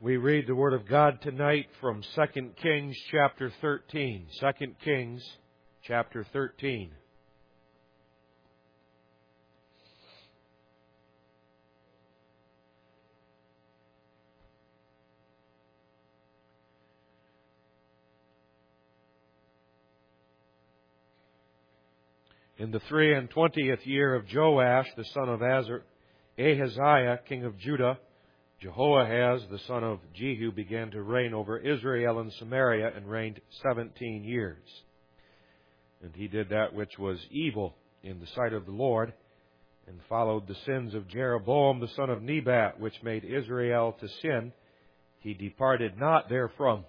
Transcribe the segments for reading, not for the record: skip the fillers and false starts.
We read the Word of God tonight from 2 Kings chapter 13. 2 Kings chapter 13. In the 23rd year of Joash, the son of Ahaziah, king of Judah, Jehoahaz, the son of Jehu, began to reign over Israel and Samaria and reigned 17 years. And he did that which was evil in the sight of the Lord, and followed the sins of Jeroboam, the son of Nebat, which made Israel to sin. He departed not therefrom.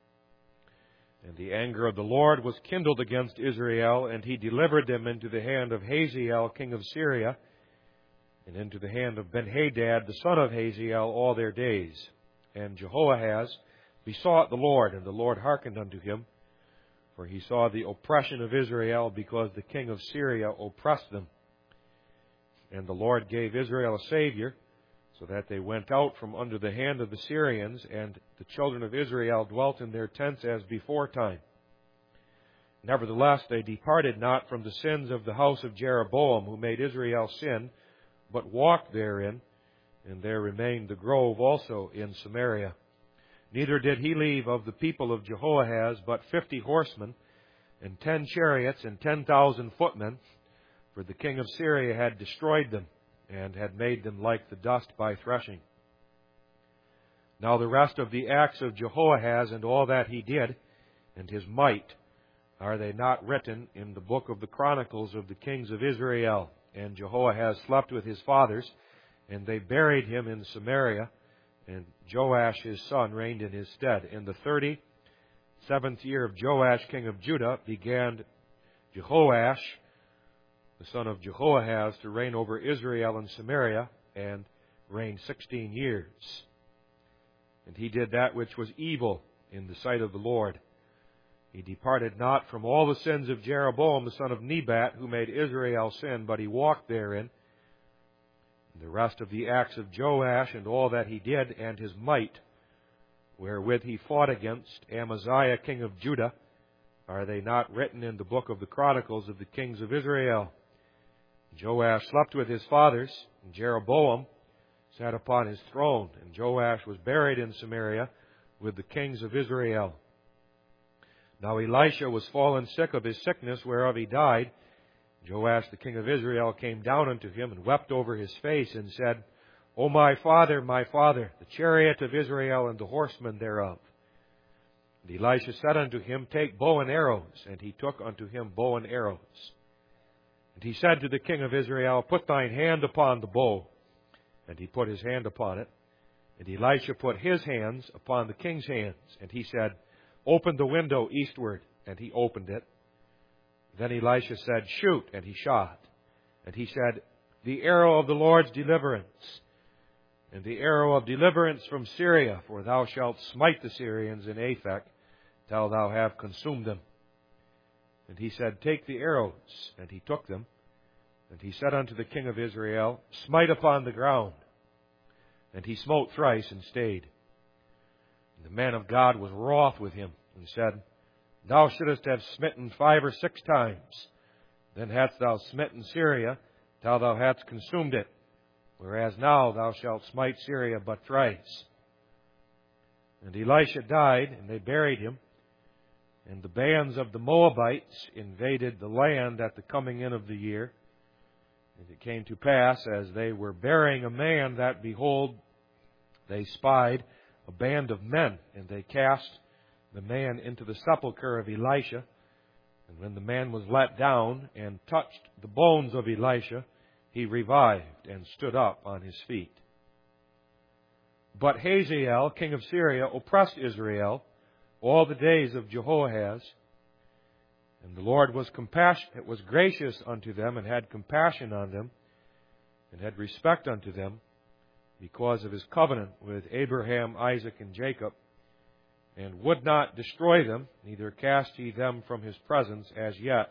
And the anger of the Lord was kindled against Israel, and he delivered them into the hand of Hazael, king of Syria, and into the hand of Benhadad, the son of Hazael, all their days. And Jehoahaz besought the Lord, and the Lord hearkened unto him, for he saw the oppression of Israel, because the king of Syria oppressed them. And the Lord gave Israel a Savior, so that they went out from under the hand of the Syrians, and the children of Israel dwelt in their tents as beforetime. Nevertheless, they departed not from the sins of the house of Jeroboam, who made Israel sin, but walked therein, and there remained the grove also in Samaria. Neither did he leave of the people of Jehoahaz but 50 horsemen, and 10 chariots, and 10,000 footmen, for the king of Syria had destroyed them, and had made them like the dust by threshing. Now the rest of the acts of Jehoahaz, and all that he did, and his might, are they not written in the book of the Chronicles of the kings of Israel? And Jehoahaz slept with his fathers, and they buried him in Samaria, and Joash his son reigned in his stead. In the 37th year of Joash king of Judah began Jehoash, the son of Jehoahaz, to reign over Israel and Samaria, and reigned 16 years. And he did that which was evil in the sight of the Lord. He departed not from all the sins of Jeroboam, the son of Nebat, who made Israel sin, but he walked therein. And the rest of the acts of Joash, and all that he did, and his might, wherewith he fought against Amaziah, king of Judah, are they not written in the book of the Chronicles of the kings of Israel? Joash slept with his fathers, and Jeroboam sat upon his throne, and Joash was buried in Samaria with the kings of Israel. Now Elisha was fallen sick of his sickness, whereof he died. Joash the king of Israel came down unto him, and wept over his face, and said, O my father, the chariot of Israel, and the horsemen thereof. And Elisha said unto him, Take bow and arrows. And he took unto him bow and arrows. And he said to the king of Israel, Put thine hand upon the bow. And he put his hand upon it. And Elisha put his hands upon the king's hands. And he said, Open the window eastward. And he opened it. Then Elisha said, Shoot. And he shot. And he said, The arrow of the Lord's deliverance, and the arrow of deliverance from Syria, for thou shalt smite the Syrians in Aphek, till thou have consumed them. And he said, Take the arrows. And he took them. And he said unto the king of Israel, Smite upon the ground. And he smote thrice and stayed. And the man of God was wroth with him, and said, Thou shouldest have smitten 5 or 6 times. Then hadst thou smitten Syria, till thou hadst consumed it. Whereas now thou shalt smite Syria but thrice. And Elisha died, and they buried him. And the bands of the Moabites invaded the land at the coming in of the year. And it came to pass, as they were burying a man, that, behold, they spied a band of men, and they cast the man into the sepulchre of Elisha. And when the man was let down and touched the bones of Elisha, he revived and stood up on his feet. But Hazael, king of Syria, oppressed Israel all the days of Jehoahaz. And the Lord was gracious unto them, and had compassion on them, and had respect unto them, because of his covenant with Abraham, Isaac, and Jacob, and would not destroy them, neither cast he them from his presence as yet.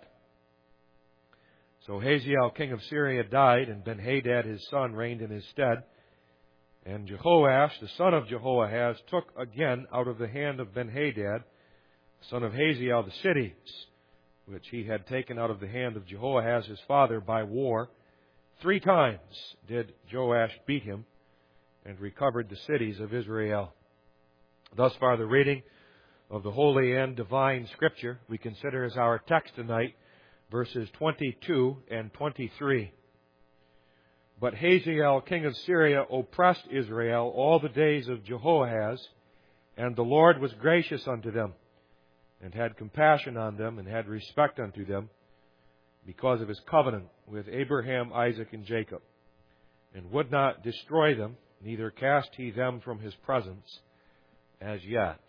So Hazael, king of Syria, died, and Benhadad his son reigned in his stead. And Jehoash, the son of Jehoahaz, took again out of the hand of Benhadad, son of Hazael, the cities, which he had taken out of the hand of Jehoahaz his father by war. 3 times did Joash beat him, and recovered the cities of Israel. Thus far the reading of the holy and divine Scripture we consider as our text tonight, verses 22 and 23. But Hazael, king of Syria, oppressed Israel all the days of Jehoahaz, and the Lord was gracious unto them, and had compassion on them, and had respect unto them, because of his covenant with Abraham, Isaac, and Jacob, and would not destroy them, neither cast he them from his presence as yet.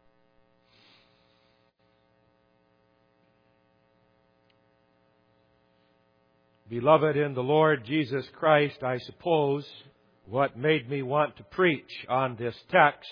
Beloved in the Lord Jesus Christ, I suppose what made me want to preach on this text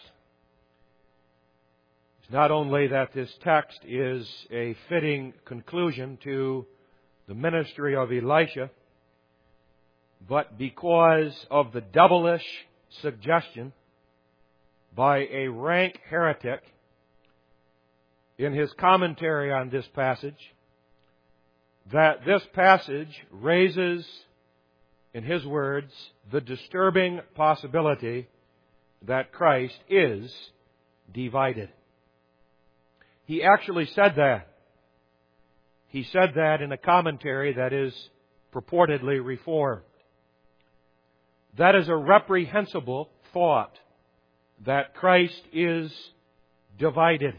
is not only that this text is a fitting conclusion to the ministry of Elisha, but because of the devilish suggestion by a rank heretic in his commentary on this passage, that this passage raises, in his words, the disturbing possibility that Christ is divided. He actually said that. He said that in a commentary that is purportedly reformed. That is a reprehensible thought, that Christ is divided.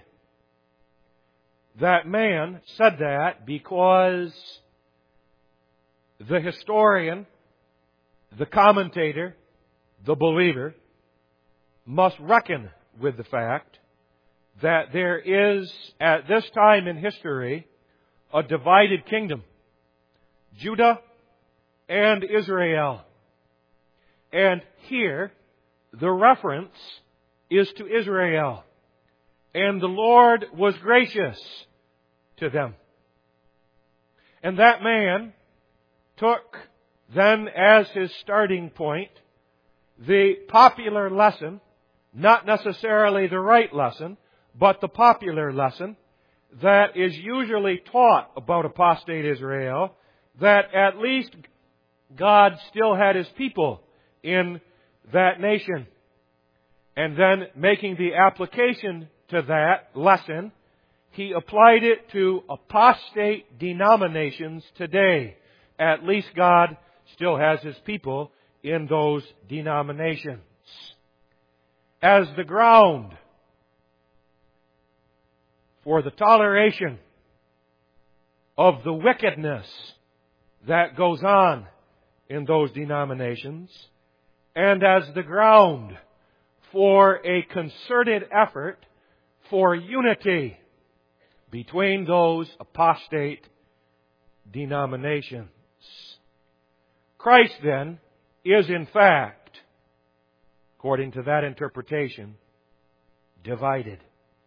That man said that because the historian, the commentator, the believer must reckon with the fact that there is, at this time in history, a divided kingdom, Judah and Israel. And here, the reference is to Israel. And the Lord was gracious to them. And that man took then as his starting point the popular lesson, not necessarily the right lesson, but the popular lesson that is usually taught about apostate Israel, that at least God still had His people in that nation. And then making the application to that lesson, he applied it to apostate denominations today. At least God still has His people in those denominations. As the ground for the toleration of the wickedness that goes on in those denominations, and as the ground for a concerted effort for unity between those apostate denominations. Christ, then, is in fact, according to that interpretation, divided.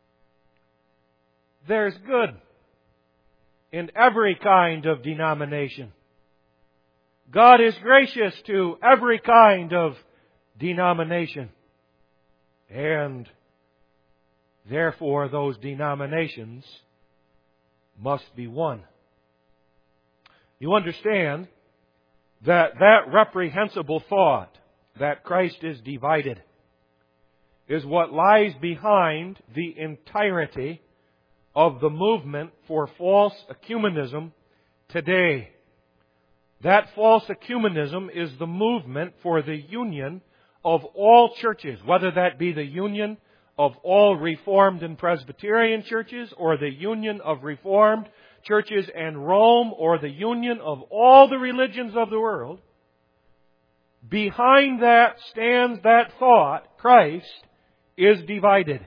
There's good in every kind of denomination. God is gracious to every kind of denomination. And therefore, those denominations must be one. You understand that that reprehensible thought, that Christ is divided, is what lies behind the entirety of the movement for false ecumenism today. That false ecumenism is the movement for the union of all churches, whether that be the union of all Reformed and Presbyterian churches, or the union of Reformed churches and Rome, or the union of all the religions of the world. Behind that stands that thought, Christ is divided.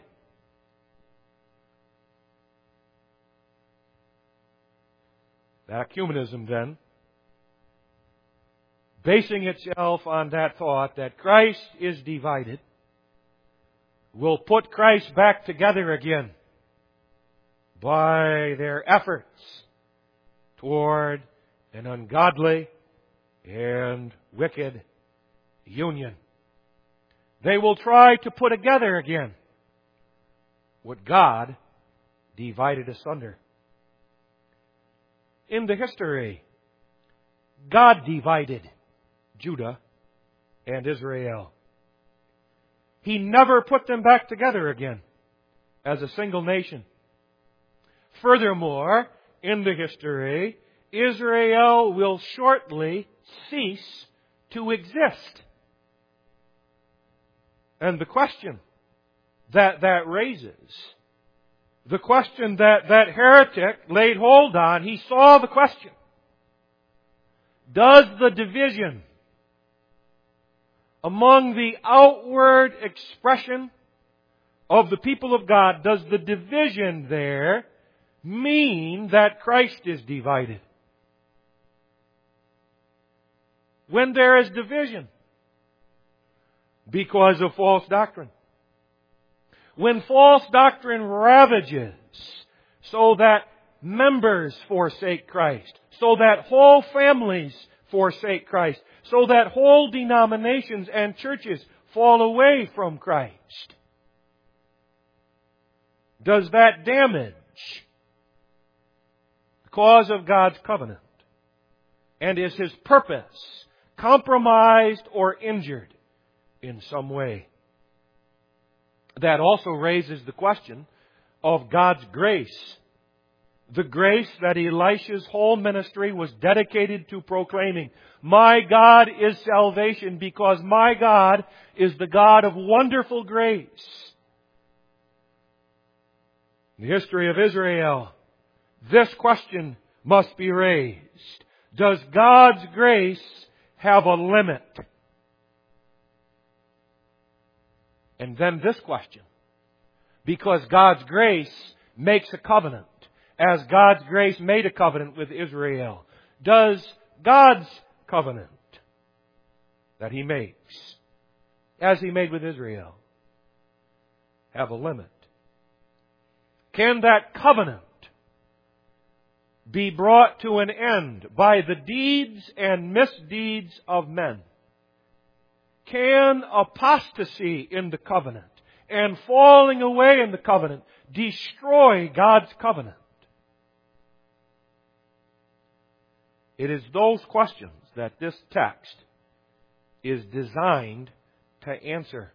That ecumenism, then, basing itself on that thought that Christ is divided, will put Christ back together again by their efforts toward an ungodly and wicked union. They will try to put together again what God divided asunder. In the history, God divided Judah and Israel. He never put them back together again as a single nation. Furthermore, in the history, Israel will shortly cease to exist. And the question that raises, the question that heretic laid hold on, he saw the question. Does the division among the outward expression of the people of God, does the division there mean that Christ is divided? When there is division because of false doctrine, when false doctrine ravages so that members forsake Christ, so that whole families forsake Christ, so that whole denominations and churches fall away from Christ, does that damage the cause of God's covenant? And is His purpose compromised or injured in some way? That also raises the question of God's grace. The grace that Elisha's whole ministry was dedicated to proclaiming. My God is salvation because my God is the God of wonderful grace. In the history of Israel, this question must be raised. Does God's grace have a limit? And then this question, because God's grace makes a covenant, as God's grace made a covenant with Israel, does God's covenant that He makes, as He made with Israel, have a limit? Can that covenant be brought to an end by the deeds and misdeeds of men? Can apostasy in the covenant and falling away in the covenant destroy God's covenant? It is those questions that this text is designed to answer.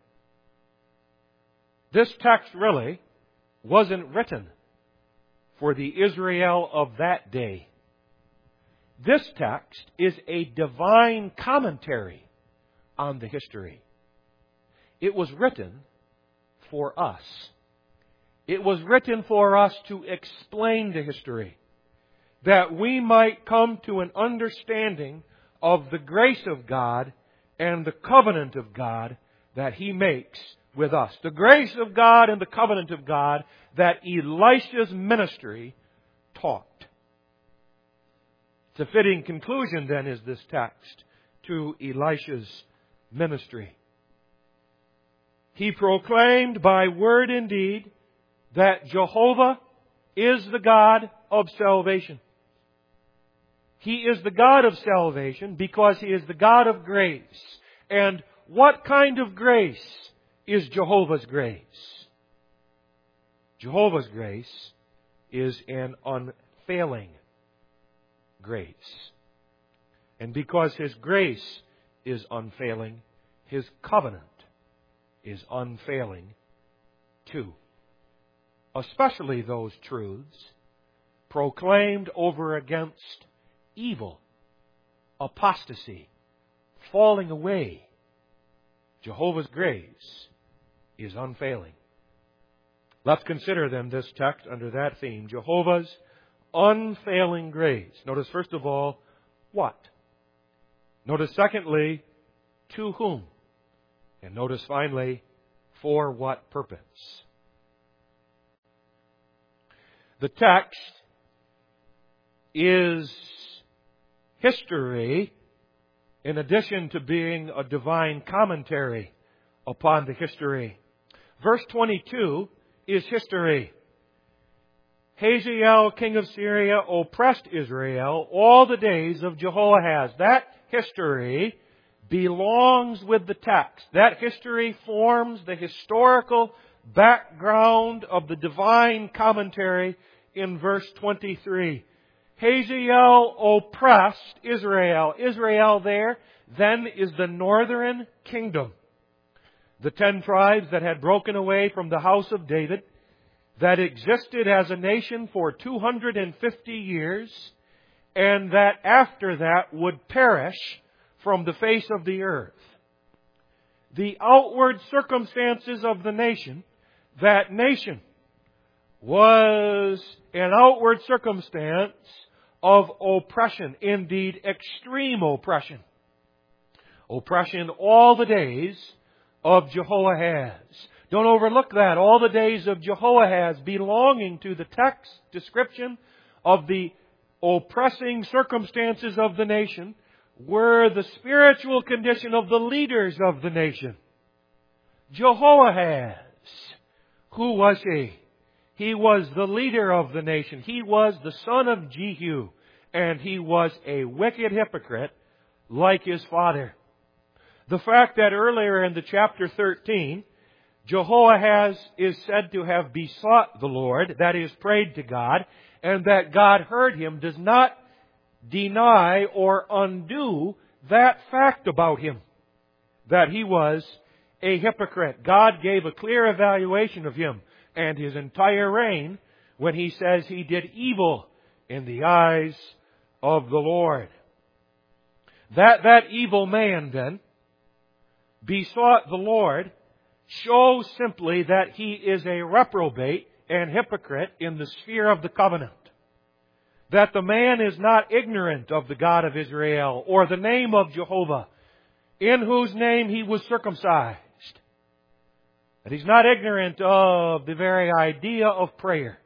This text really wasn't written for the Israel of that day. This text is a divine commentary on the history. It was written for us. It was written for us to explain the history, that we might come to an understanding of the grace of God and the covenant of God that He makes with us. The grace of God and the covenant of God that Elisha's ministry taught. It's a fitting conclusion, then, is this text to Elisha's ministry. He proclaimed by word and deed that Jehovah is the God of salvation. He is the God of salvation because He is the God of grace. And what kind of grace is Jehovah's grace? Jehovah's grace is an unfailing grace. And because His grace is unfailing, His covenant is unfailing too. Especially those truths proclaimed over against evil, apostasy, falling away. Jehovah's grace is unfailing. Let's consider then this text under that theme, Jehovah's unfailing grace. Notice first of all, what? Notice secondly, to whom? And notice finally, for what purpose? The text is history in addition to being a divine commentary upon the history. Verse 22 is history. Hazael, king of Syria, oppressed Israel all the days of Jehoahaz. That history belongs with the text. That history forms the historical background of the divine commentary in verse 23. Hazael oppressed Israel. Israel there then is the northern kingdom. The 10 tribes that had broken away from the house of David, that existed as a nation for 250 years, and that after that would perish from the face of the earth. The outward circumstances of the nation, that nation, was an outward circumstance of oppression, indeed extreme oppression. Oppression all the days of Jehoahaz. Don't overlook that. All the days of Jehoahaz, belonging to the text description of the oppressing circumstances of the nation, were the spiritual condition of the leaders of the nation. Jehoahaz, who was he? He was the leader of the nation. He was the son of Jehu, and he was a wicked hypocrite like his father. The fact that earlier in the chapter 13, Jehoahaz is said to have besought the Lord, that is, prayed to God, and that God heard him, does not deny or undo that fact about him, that he was a hypocrite. God gave a clear evaluation of him and his entire reign when he says he did evil in the eyes of the Lord. That evil man then besought the Lord shows simply that he is a reprobate and hypocrite in the sphere of the covenant. That the man is not ignorant of the God of Israel or the name of Jehovah, in whose name he was circumcised. That he's not ignorant of the very idea of prayer.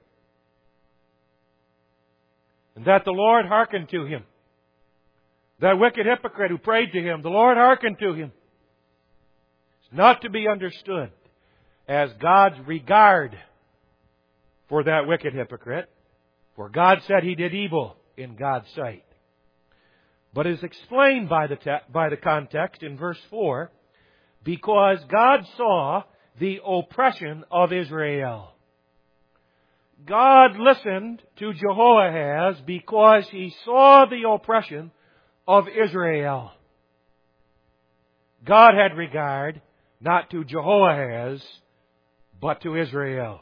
And that the Lord hearkened to him. That wicked hypocrite who prayed to him, the Lord hearkened to him. It's not to be understood as God's regard for that wicked hypocrite, for God said he did evil in God's sight. But is explained by the context in verse 4, because God saw the oppression of Israel. God listened to Jehoahaz because he saw the oppression of Israel. God had regard not to Jehoahaz, but to Israel.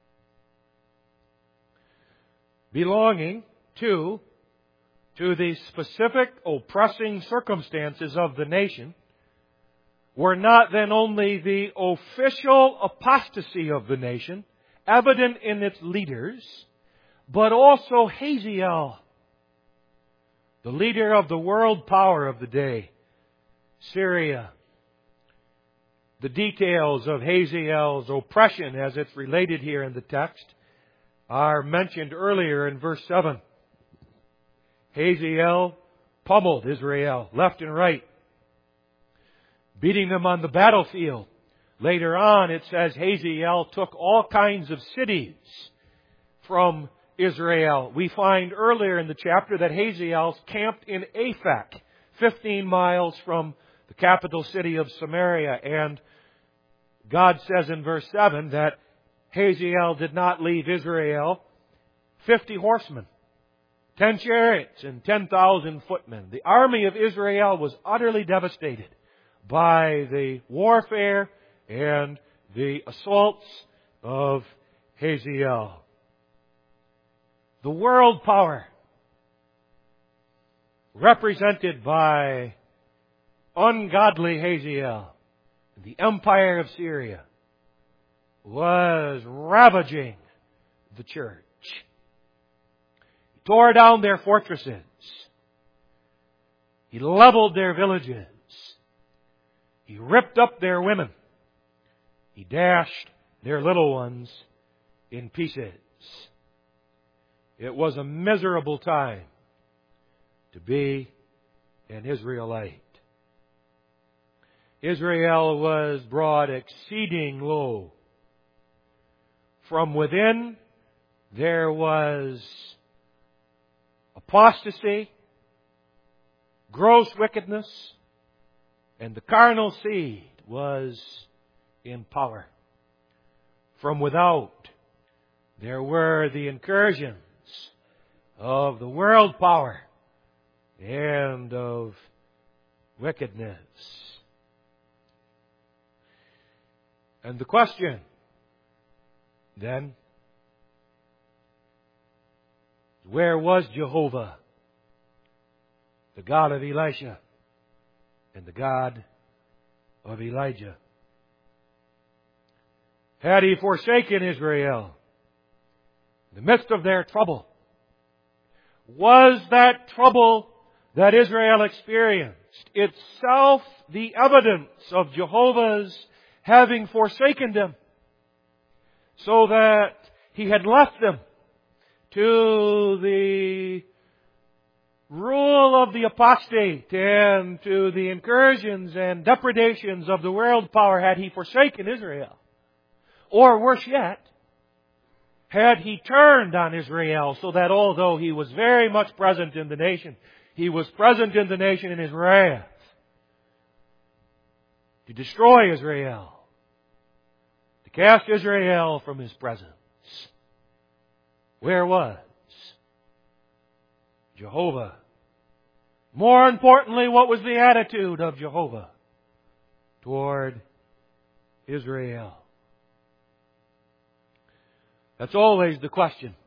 Belonging to the specific oppressing circumstances of the nation were not then only the official apostasy of the nation, evident in its leaders, but also Hazael, the leader of the world power of the day, Syria. The details of Hazael's oppression, as it's related here in the text, are mentioned earlier in verse 7. Hazael pummeled Israel left and right, beating them on the battlefield. Later on, it says Hazael took all kinds of cities from Israel. We find earlier in the chapter that Hazael camped in Aphek, 15 miles from the capital city of Samaria. And God says in verse 7 that Hazael did not leave Israel 50 horsemen, 10 chariots, and 10,000 footmen. The army of Israel was utterly devastated by the warfare and the assaults of Hazael. The world power, represented by ungodly Hazael, the empire of Syria, was ravaging the church. He tore down their fortresses. He leveled their villages. He ripped up their women. He dashed their little ones in pieces. It was a miserable time to be an Israelite. Israel was brought exceeding low. From within, there was apostasy, gross wickedness, And the carnal seed was in power. From without, there were the incursions of the world power and of wickedness. And the question then, where was Jehovah, the God of Elisha and the God of Elijah? Had He forsaken Israel in the midst of their trouble? Was that trouble that Israel experienced itself the evidence of Jehovah's having forsaken them, so that He had left them to the rule of the apostate and to the incursions and depredations of the world power? Had He forsaken Israel? Or worse yet, had He turned on Israel so that although He was very much present in the nation, He was present in the nation in His wrath to destroy Israel, to cast Israel from His presence? Where was Jehovah? More importantly, what was the attitude of Jehovah toward Israel? That's always the question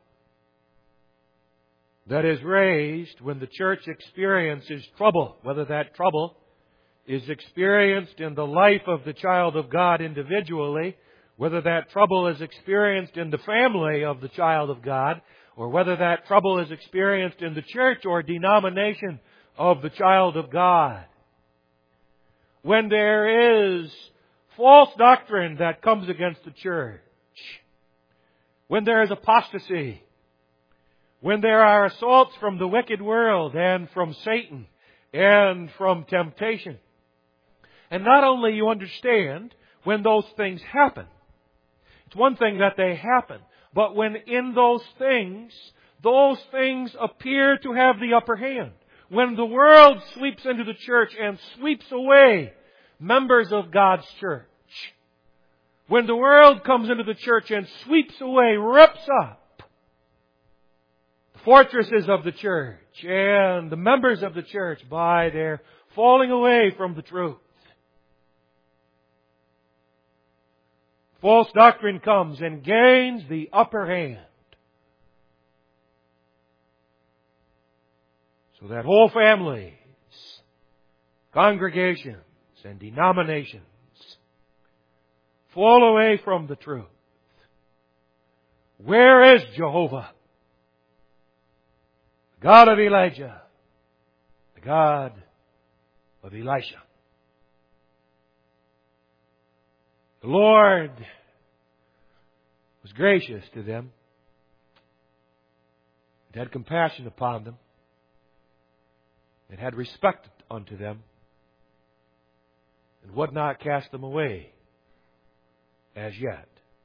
that is raised when the church experiences trouble, whether that trouble is experienced in the life of the child of God individually, whether that trouble is experienced in the family of the child of God, or whether that trouble is experienced in the church or denomination of the child of God. When there is false doctrine that comes against the church, when there is apostasy, when there are assaults from the wicked world and from Satan and from temptation. And not only you understand when those things happen, it's one thing that they happen, but when in those things appear to have the upper hand. When the world sweeps into the church and sweeps away members of God's church, when the world comes into the church and sweeps away, rips up the fortresses of the church and the members of the church by their falling away from the truth, false doctrine comes and gains the upper hand, so that whole families, congregations, and denominations fall away from the truth. Where is Jehovah, the God of Elijah, the God of Elisha? The Lord was gracious to them and had compassion upon them and had respect unto them and would not cast them away as yet.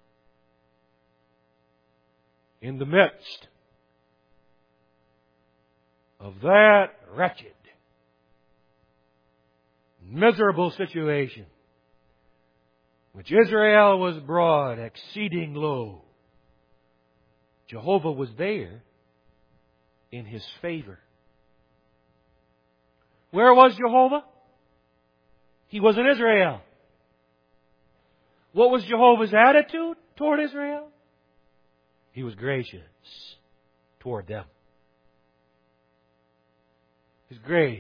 In the midst of that wretched, miserable situation, which Israel was brought exceeding low, Jehovah was there in His favor. Where was Jehovah? He was in Israel. What was Jehovah's attitude toward Israel? He was gracious toward them. His grace,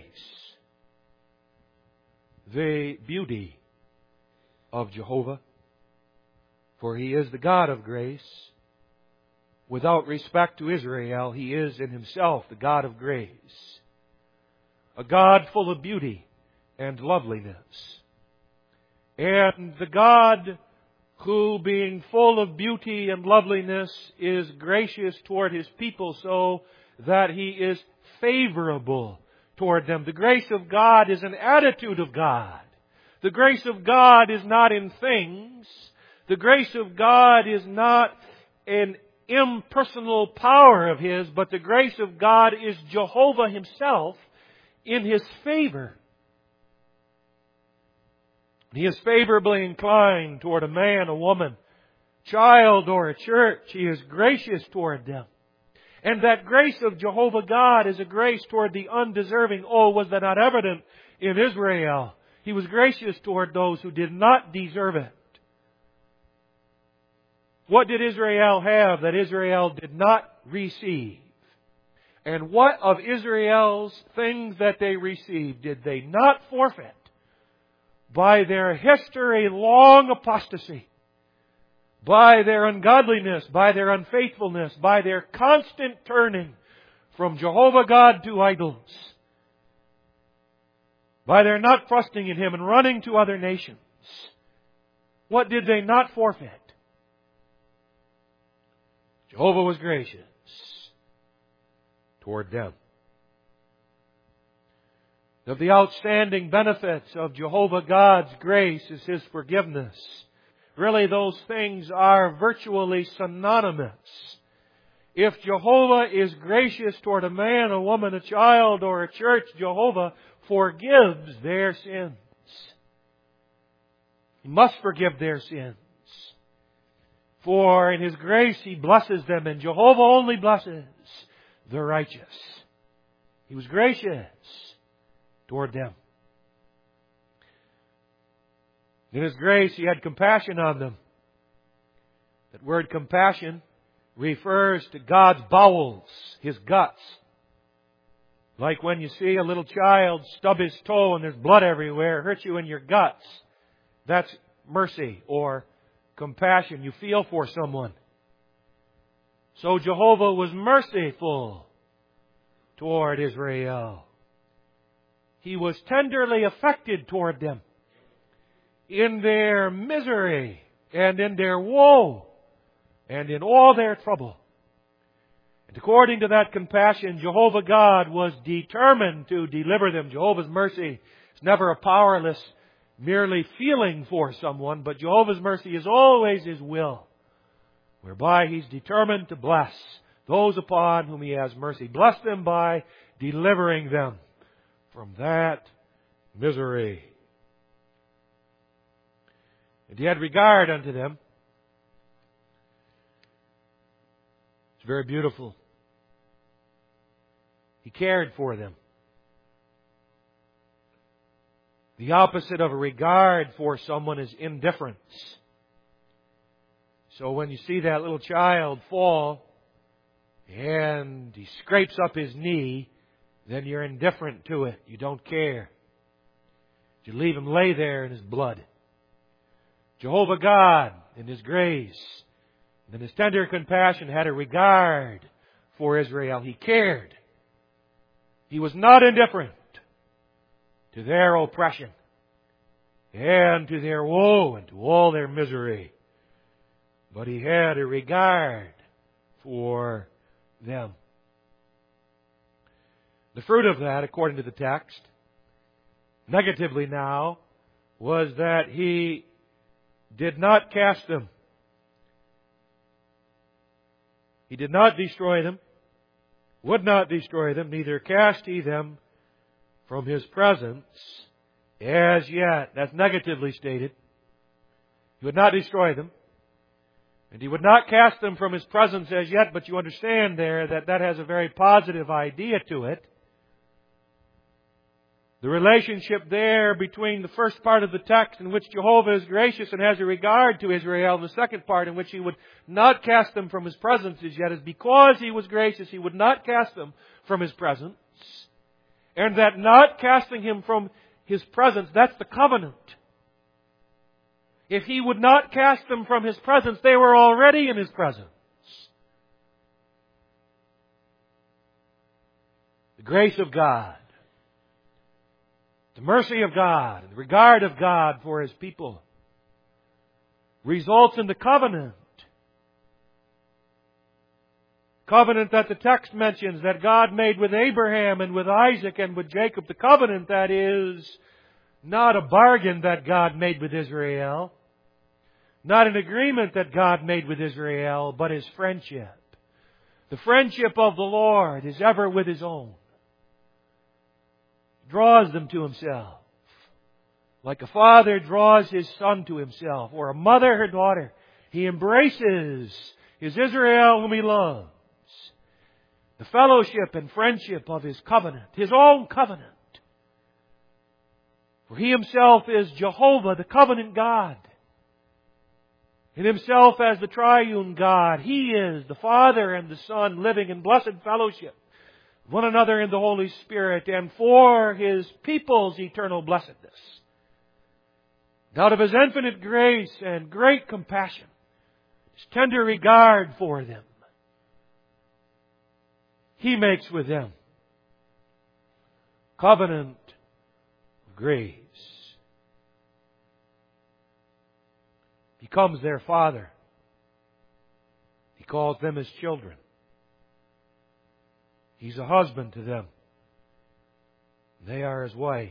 the beauty of Jehovah, for He is the God of grace. Without respect to Israel, He is in Himself the God of grace, a God full of beauty and loveliness. And the God who, being full of beauty and loveliness, is gracious toward His people so that He is favorable toward them. The grace of God is an attitude of God. The grace of God is not in things. The grace of God is not an impersonal power of His, but the grace of God is Jehovah Himself in His favor. He is favorably inclined toward a man, a woman, child, or a church. He is gracious toward them. And that grace of Jehovah God is a grace toward the undeserving. Oh, was that not evident in Israel? He was gracious toward those who did not deserve it. What did Israel have that Israel did not receive? And what of Israel's things that they received did they not forfeit by their history-long apostasy, by their ungodliness, by their unfaithfulness, by their constant turning from Jehovah God to idols, by their not trusting in Him and running to other nations? What did they not forfeit? Jehovah was gracious toward them. Of the outstanding benefits of Jehovah God's grace is His forgiveness. Really, those things are virtually synonymous. If Jehovah is gracious toward a man, a woman, a child, or a church, Jehovah forgives their sins. He must forgive their sins. For in His grace He blesses them, and Jehovah only blesses the righteous. He was gracious toward them. In His grace He had compassion on them. That word compassion refers to God's bowels, His guts. Like when you see a little child stub his toe and there's blood everywhere, it hurts you in your guts. That's mercy or compassion. You feel for someone. So Jehovah was merciful toward Israel. He was tenderly affected toward them in their misery and in their woe and in all their trouble. And according to that compassion, Jehovah God was determined to deliver them. Jehovah's mercy is never a powerless, merely feeling for someone, but Jehovah's mercy is always His will, whereby He's determined to bless those upon whom He has mercy. Bless them by delivering them from that misery. And He had regard unto them. It's very beautiful. He cared for them. The opposite of a regard for someone is indifference. So when you see that little child fall and he scrapes up his knee, then you're indifferent to it. You don't care. You leave him lay there in his blood. Jehovah God, in His grace and in His tender compassion, had a regard for Israel. He cared. He was not indifferent to their oppression and to their woe and to all their misery. But He had a regard for them. The fruit of that, according to the text, negatively now, was that He did not cast them. He did not destroy them, would not destroy them, neither cast He them from His presence as yet. That's negatively stated. He would not destroy them. And He would not cast them from His presence as yet, but you understand there that that has a very positive idea to it. The relationship there between the first part of the text in which Jehovah is gracious and has a regard to Israel, and the second part in which He would not cast them from His presence as yet, is because He was gracious, He would not cast them from His presence. And that not casting Him from His presence, that's the covenant. If He would not cast them from His presence, they were already in His presence. The grace of God, the mercy of God, and the regard of God for His people results in the covenant. Covenant that the text mentions that God made with Abraham and with Isaac and with Jacob. The covenant that is not a bargain that God made with Israel, not an agreement that God made with Israel, but His friendship. The friendship of the Lord is ever with His own. Draws them to Himself. Like a father draws his son to himself, or a mother her daughter, He embraces His Israel whom He loves. The fellowship and friendship of His covenant, His own covenant. For He Himself is Jehovah, the covenant God. In Himself as the triune God, He is the Father and the Son living in blessed fellowship, one another in the Holy Spirit, and for His people's eternal blessedness. Out of His infinite grace and great compassion, His tender regard for them, He makes with them covenant of grace. He becomes their Father. He calls them His children. He's a husband to them. They are His wife.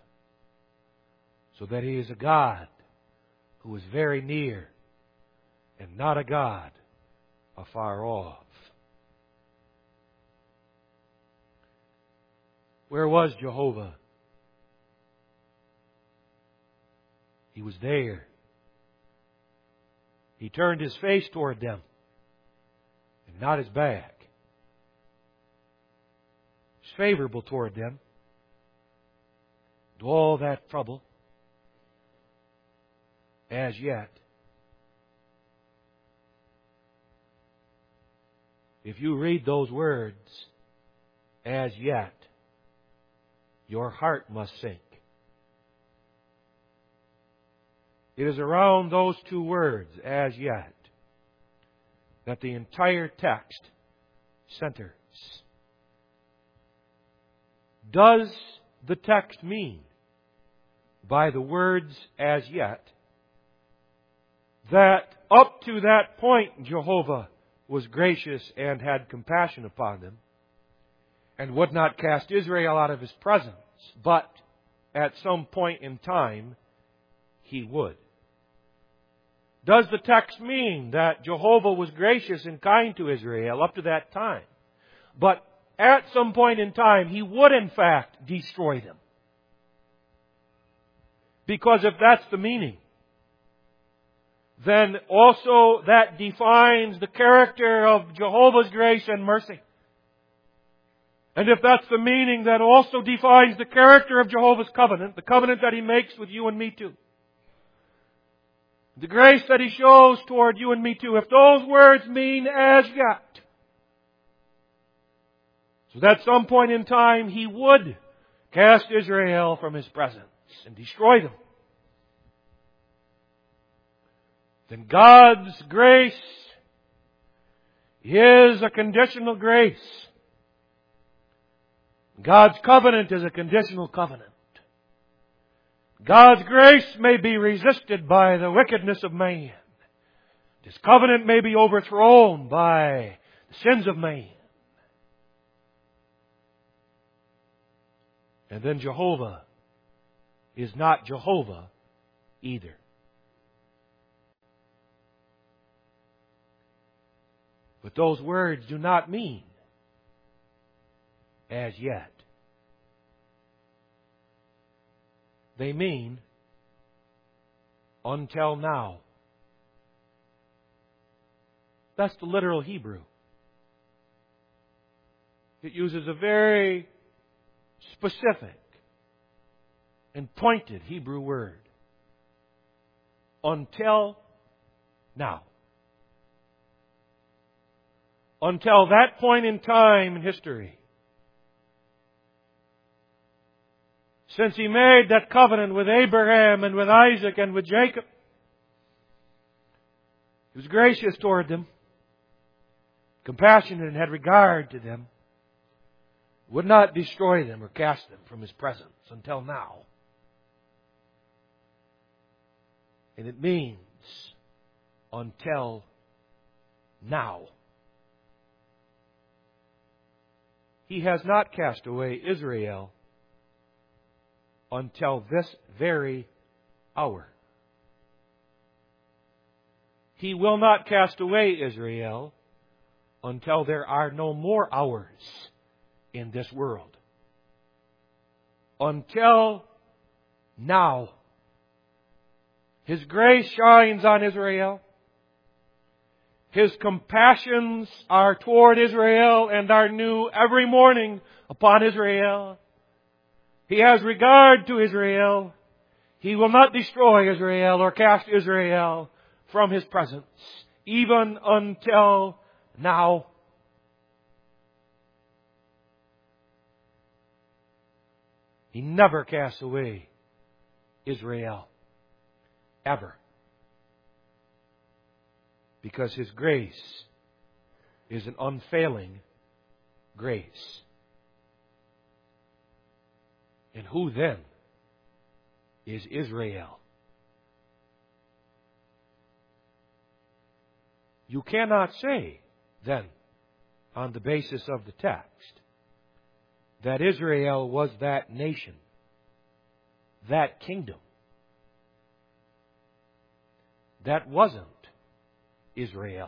So that He is a God who is very near and not a God afar off. Where was Jehovah? He was there. He turned His face toward them and not His back. He was favorable toward them. To all that trouble, as yet. If you read those words, as yet, your heart must sink. It is around those two words, as yet, that the entire text centers. Does the text mean, by the words, as yet, that up to that point Jehovah was gracious and had compassion upon them and would not cast Israel out of His presence, but at some point in time He would? Does the text mean that Jehovah was gracious and kind to Israel up to that time, but at some point in time He would in fact destroy them? Because if that's the meaning, then also that defines the character of Jehovah's grace and mercy. And if that's the meaning, that also defines the character of Jehovah's covenant, the covenant that He makes with you and me too. The grace that He shows toward you and me too. If those words mean as yet, so that at some point in time He would cast Israel from His presence and destroy them, then God's grace is a conditional grace. God's covenant is a conditional covenant. God's grace may be resisted by the wickedness of man. His covenant may be overthrown by the sins of man. And then Jehovah is not Jehovah either. But those words do not mean as yet. They mean until now. That's the literal Hebrew. It uses a very specific and pointed Hebrew word. Until now. Until that point in time in history. Since He made that covenant with Abraham and with Isaac and with Jacob, He was gracious toward them, compassionate and had regard to them, would not destroy them or cast them from His presence until now. And it means until now. He has not cast away Israel until this very hour. He will not cast away Israel until there are no more hours in this world. Until now, His grace shines on Israel. His compassions are toward Israel and are new every morning upon Israel. He has regard to Israel. He will not destroy Israel or cast Israel from His presence, even until now. He never casts away Israel. Ever. Because His grace is an unfailing grace. And who then is Israel? You cannot say, then, on the basis of the text, that Israel was that nation, that kingdom. That wasn't Israel.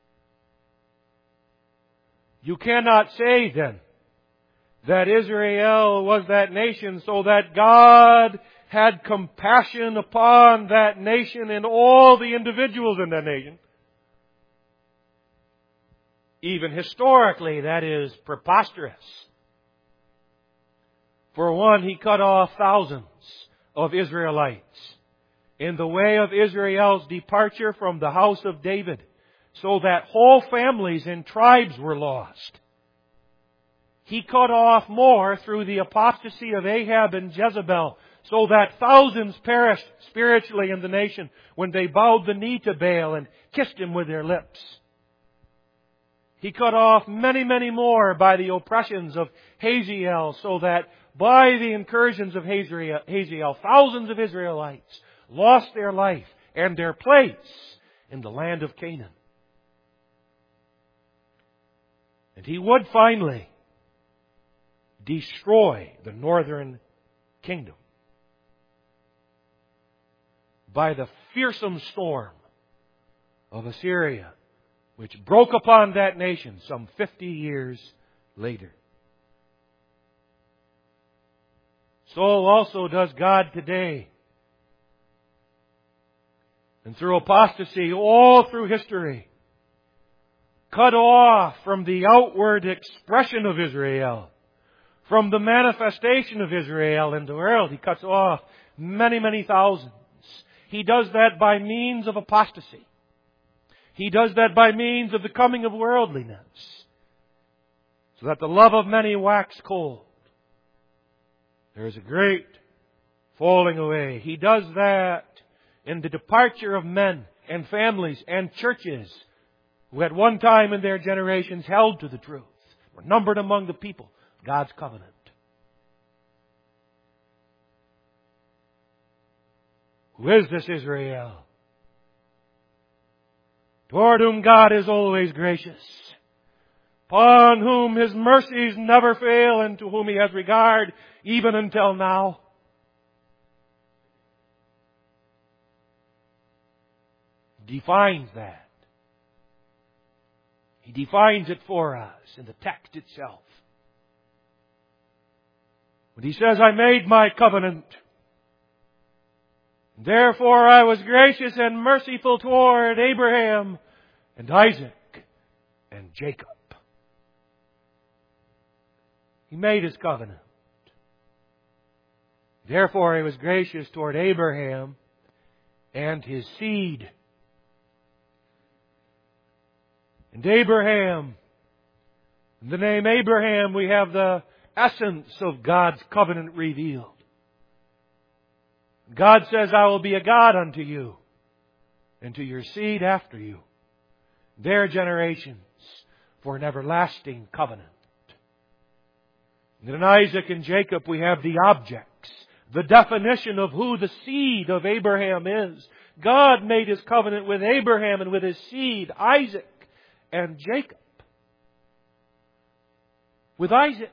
You cannot say, then, that Israel was that nation so that God had compassion upon that nation and all the individuals in that nation. Even historically, that is preposterous. For one, He cut off thousands of Israelites in the way of Israel's departure from the house of David, so that whole families and tribes were lost. He cut off more through the apostasy of Ahab and Jezebel, so that thousands perished spiritually in the nation when they bowed the knee to Baal and kissed him with their lips. He cut off many, many more by the oppressions of Hazael, so that by the incursions of Hazael, thousands of Israelites lost their life and their place in the land of Canaan. And He would finally destroy the northern kingdom by the fearsome storm of Assyria, which broke upon that nation some 50 years later. So also does God today. And through apostasy, all through history, cut off from the outward expression of Israel, from the manifestation of Israel in the world, He cuts off many, many thousands. He does that by means of apostasy. He does that by means of the coming of worldliness, so that the love of many wax cold. There is a great falling away. He does that in the departure of men and families and churches who at one time in their generations held to the truth, were numbered among the people of God's covenant. Who is this Israel? Toward whom God is always gracious, upon whom His mercies never fail, and to whom He has regard even until now. He defines that. He defines it for us in the text itself. When He says, I made my covenant, therefore I was gracious and merciful toward Abraham and Isaac and Jacob. He made His covenant. Therefore He was gracious toward Abraham and his seed. And Abraham, in the name Abraham, we have the essence of God's covenant revealed. God says, I will be a God unto you, and to your seed after you, their generations, for an everlasting covenant. And in Isaac and Jacob we have the objects, the definition of who the seed of Abraham is. God made His covenant with Abraham and with his seed, Isaac and Jacob. With Isaac,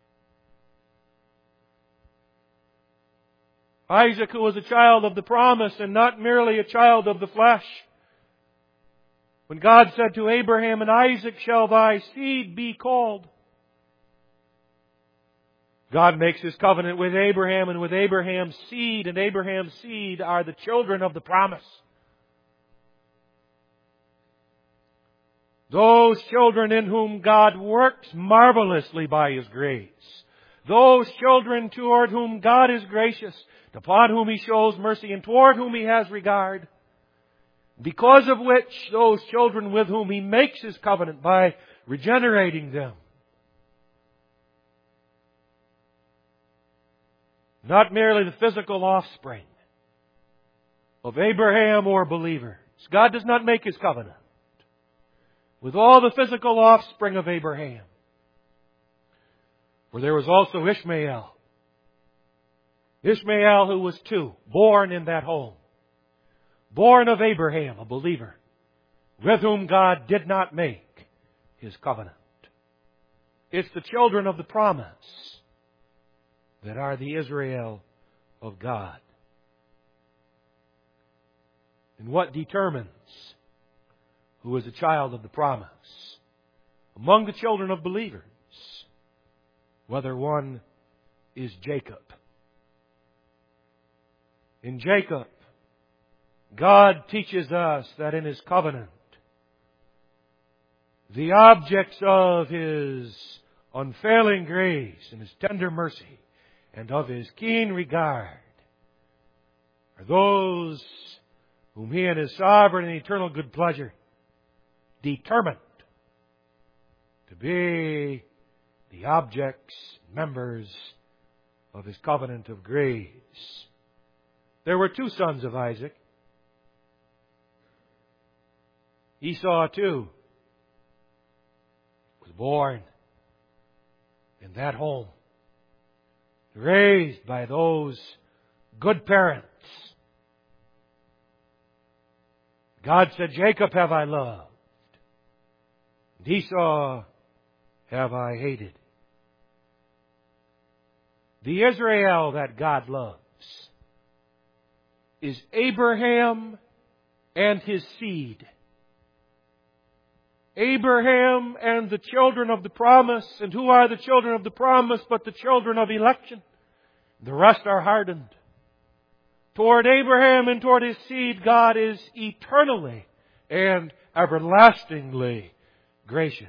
who was a child of the promise and not merely a child of the flesh. When God said to Abraham, in Isaac shall thy seed be called. God makes His covenant with Abraham and with Abraham's seed, and Abraham's seed are the children of the promise. Those children in whom God works marvelously by His grace. Those children toward whom God is gracious, upon whom He shows mercy, and toward whom He has regard. Because of which, those children with whom He makes His covenant by regenerating them. Not merely the physical offspring of Abraham or believers. God does not make His covenant with all the physical offspring of Abraham. For there was also Ishmael. Ishmael, who was 2, born in that home. Born of Abraham, a believer, with whom God did not make His covenant. It's the children of the promise that are the Israel of God. And what determines who is a child of the promise? Among the children of believers, whether one is Jacob. In Jacob, God teaches us that in His covenant, the objects of His unfailing grace and His tender mercy and of His keen regard are those whom He in His sovereign and eternal good pleasure determined to be the objects, members of His covenant of grace. There were 2 sons of Isaac. Esau, too, was born in that home, raised by those good parents. God said, Jacob have I loved, and Esau have I hated. The Israel that God loves is Abraham and his seed. Abraham and the children of the promise. And who are the children of the promise but the children of election? The rest are hardened. Toward Abraham and toward his seed, God is eternally and everlastingly gracious.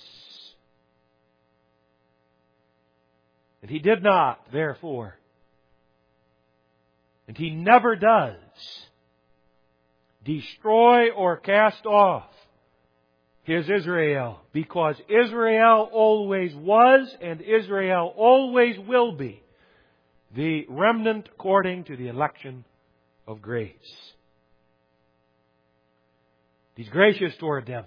And He did not, therefore, and He never does, destroy or cast off His Israel, because Israel always was and Israel always will be the remnant according to the election of grace. He's gracious toward them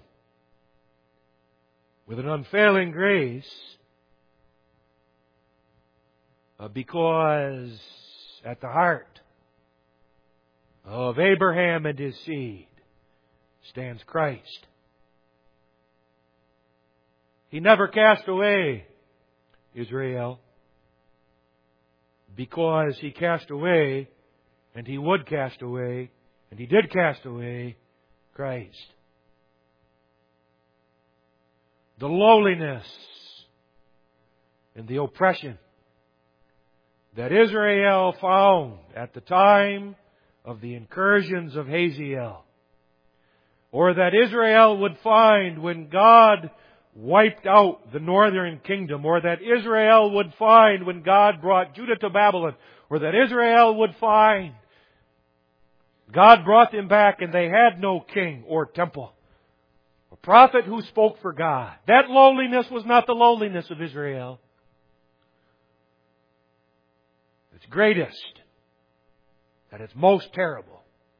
with an unfailing grace because at the heart of Abraham and his seed stands Christ. He never cast away Israel because He cast away, and He would cast away, and He did cast away Christ. The lowliness and the oppression that Israel found at the time of the incursions of Hazael, or that Israel would find when God wiped out the northern kingdom, or that Israel would find when God brought Judah to Babylon, or that Israel would find God brought them back and they had no king or temple, a prophet who spoke for God. That lowliness was not the lowliness of Israel. It's greatest, and it's most terrible.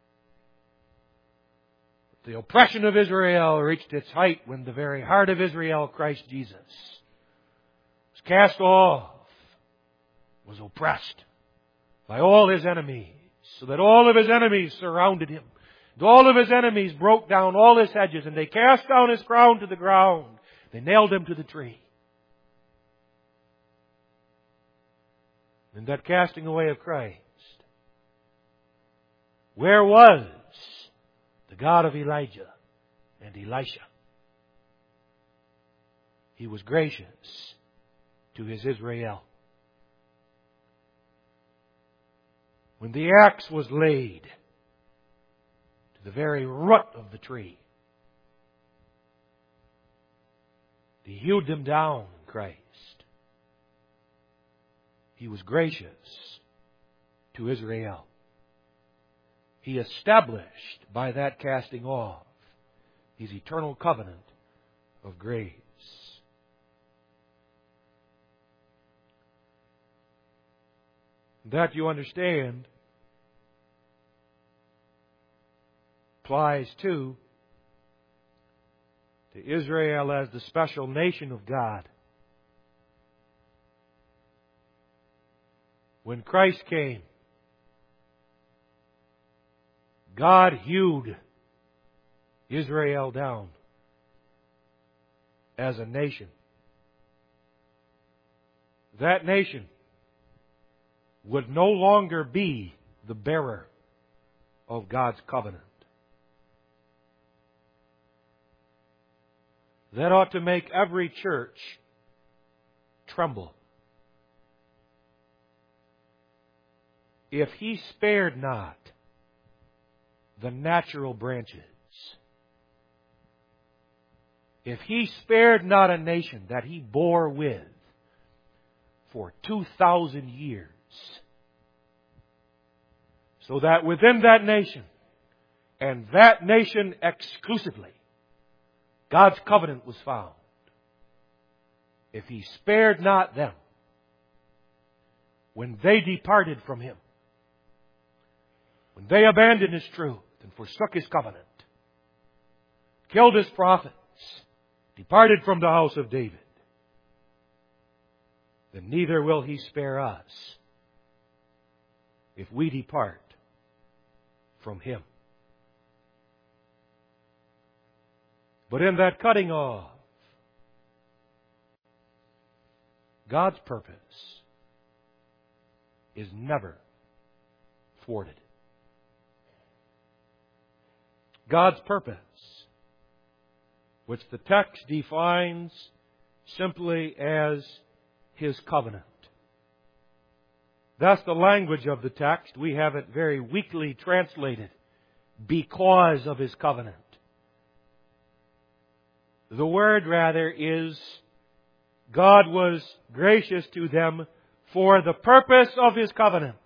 The oppression of Israel reached its height when the very heart of Israel, Christ Jesus, was cast off, was oppressed by all His enemies, so that all of His enemies surrounded Him. And all of His enemies broke down all His hedges, and they cast down His crown to the ground. They nailed Him to the tree. In that casting away of Christ, where was the God of Elijah and Elisha? He was gracious to His Israel. when the axe was laid to the very root of the tree. He hewed them down in Christ. He was gracious to Israel. He established by that casting off His eternal covenant of grace. That, you understand, applies to Israel as the special nation of God. When Christ came, God hewed Israel down as a nation. That nation would no longer be the bearer of God's covenant. That ought to make every church tremble. If He spared not the natural branches, if He spared not a nation that He bore with for 2,000 years, so that within that nation, and that nation exclusively, God's covenant was found. If He spared not them, when they departed from Him, when they abandoned His truth and forsook His covenant, killed His prophets, departed from the house of David, then neither will He spare us if we depart from Him. But in that cutting off, God's purpose is never thwarted. God's purpose, which the text defines simply as His covenant. That's the language of the text. We have it very weakly translated, because of His covenant. The word, rather, is God was gracious to them for the purpose of His covenant.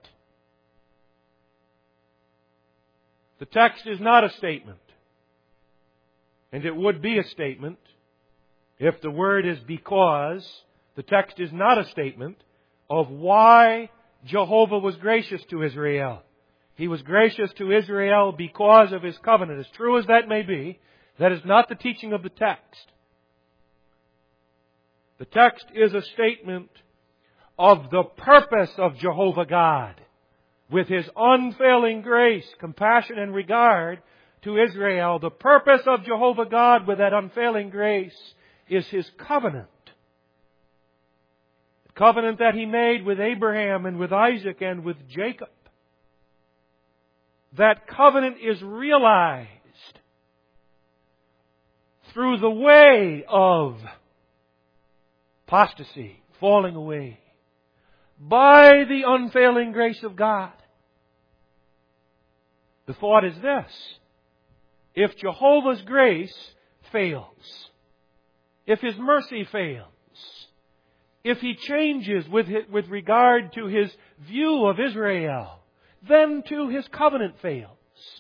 The text is not a statement. And it would be a statement if the word is because. The text is not a statement of why Jehovah was gracious to Israel. He was gracious to Israel because of His covenant. As true as that may be, that is not the teaching of the text. The text is a statement of the purpose of Jehovah God, with His unfailing grace, compassion, and regard to Israel. The purpose of Jehovah God with that unfailing grace is His covenant. The covenant that He made with Abraham and with Isaac and with Jacob. That covenant is realized through the way of apostasy, falling away, by the unfailing grace of God. The thought is this: if Jehovah's grace fails, if His mercy fails, if He changes with regard to His view of Israel, then too His covenant fails.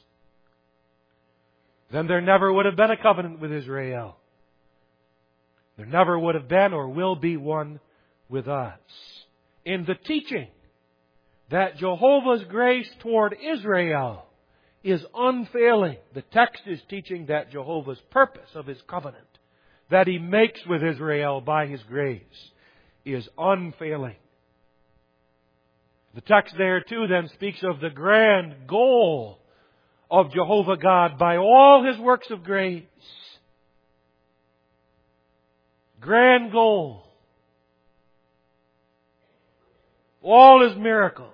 Then there never would have been a covenant with Israel. There never would have been or will be one with us. In the teaching that Jehovah's grace toward Israel is unfailing, the text is teaching that Jehovah's purpose of His covenant that He makes with Israel by His grace is unfailing. The text there too then speaks of the grand goal of Jehovah God by all His works of grace. Grand goal. All His miracles.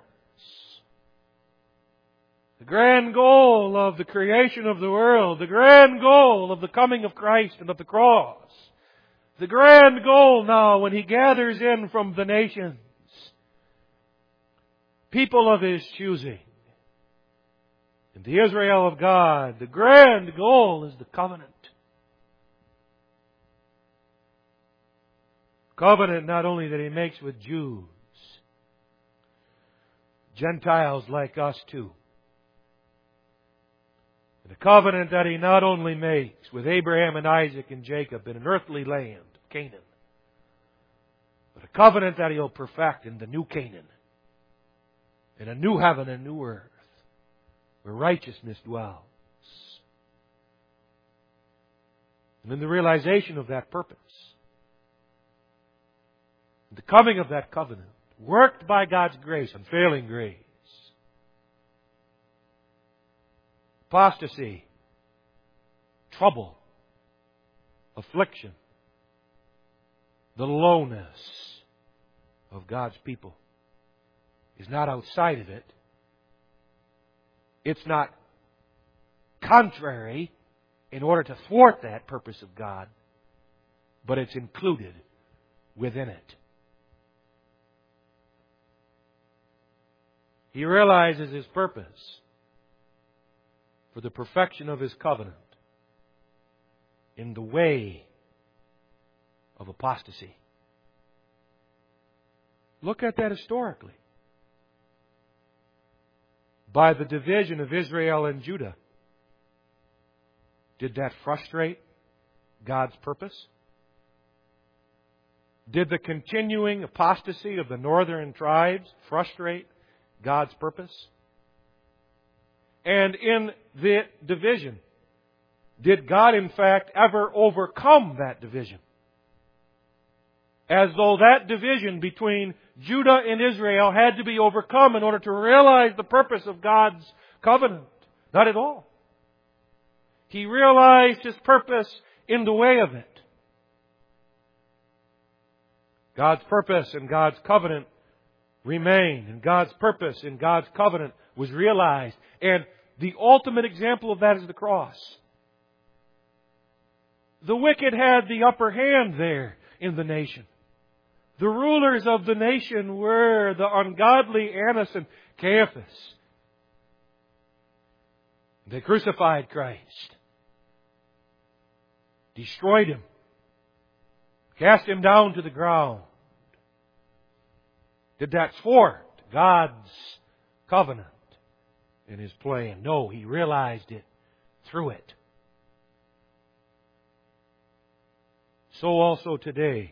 The grand goal of the creation of the world. The grand goal of the coming of Christ and of the cross. The grand goal now when He gathers in from the nations people of His choosing In the Israel of God, the grand goal is the covenant. Covenant not only that He makes with Jews, Gentiles like us too. The covenant that He not only makes with Abraham and Isaac and Jacob in an earthly land, Canaan, but a covenant that He'll perfect in the new Canaan, in a new heaven and new earth, where righteousness dwells. And in the realization of that purpose, the coming of that covenant, worked by God's grace, unfailing grace, apostasy, trouble, affliction, the lowness of God's people is not outside of it. It's not contrary in order to thwart that purpose of God, but it's included within it. He realizes His purpose for the perfection of His covenant in the way of apostasy. Look at that historically. By the division of Israel and Judah, did that frustrate God's purpose? Did the continuing apostasy of the northern tribes frustrate God's purpose? And in the division, did God in fact ever overcome that division? As though that division between Judah and Israel had to be overcome in order to realize the purpose of God's covenant. Not at all. He realized His purpose in the way of it. God's purpose and God's covenant remained, and God's purpose and God's covenant was realized. And the ultimate example of that is the cross. The wicked had the upper hand there in the nation. The rulers of the nation were the ungodly Annas and Caiaphas. They crucified Christ, destroyed Him, cast Him down to the ground. Did that thwart God's covenant in His plan? No, He realized it through it. So also today,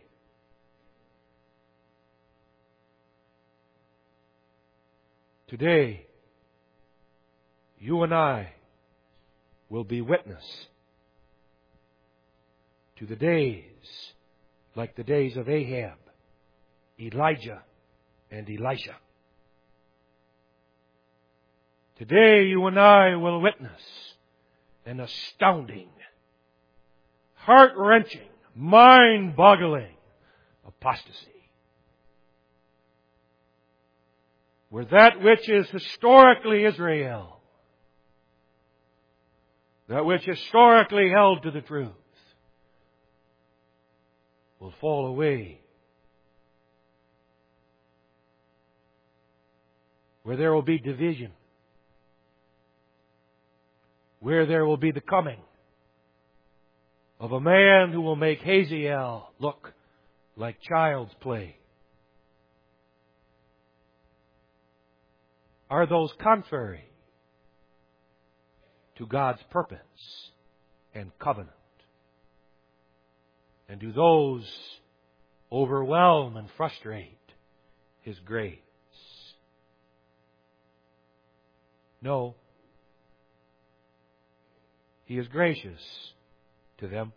you and I will be witness to the days like the days of Ahab, Elijah, and Elisha. Today you and I will witness an astounding, heart-wrenching, mind-boggling apostasy. Where that which is historically Israel, that which historically held to the truth, will fall away. Where there will be division. Where there will be the coming of a man who will make Hazael look like child's play. Are those contrary to God's purpose and covenant? And do those overwhelm and frustrate His grace? No. He is gracious to them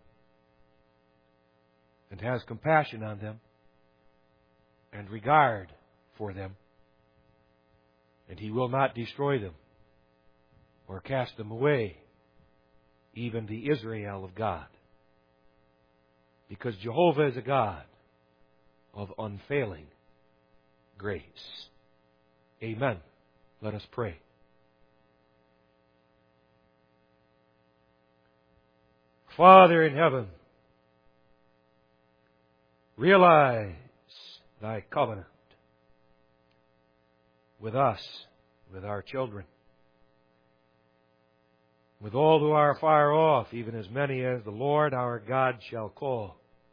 and has compassion on them and regard for them. And He will not destroy them or cast them away, even the Israel of God. Because Jehovah is a God of unfailing grace. Amen. Let us pray. Father in heaven, realize Thy covenant with us, with our children. with all who are far off, even as many as the Lord our God shall call.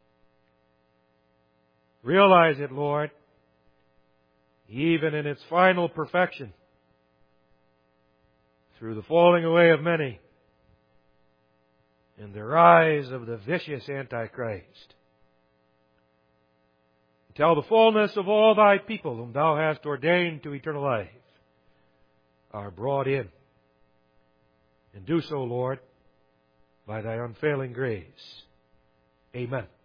Realize it, Lord, even in its final perfection, through the falling away of many and the rise of the vicious Antichrist, until the fullness of all thy people whom thou hast ordained to eternal life are brought in. And do so, Lord, by thy unfailing grace. Amen.